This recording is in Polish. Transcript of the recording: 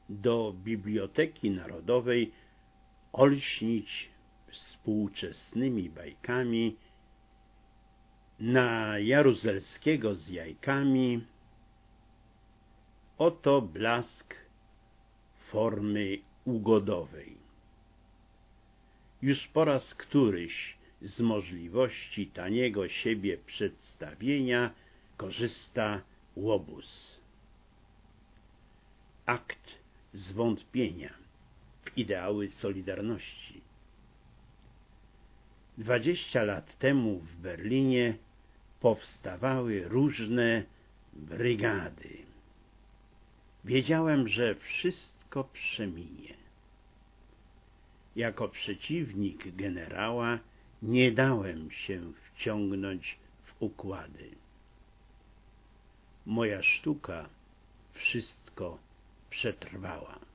do Biblioteki Narodowej olśnić współczesnymi bajkami na Jaruzelskiego z jajkami. Oto blask formy ugodowej. Już po raz któryś z możliwości taniego siebie przedstawienia korzysta łobuz. Akt zwątpienia w ideały Solidarności. 20 lat temu w Berlinie powstawały różne brygady. Wiedziałem, że wszystko przeminie. Jako przeciwnik generała nie dałem się wciągnąć w układy. Moja sztuka wszystko przetrwała.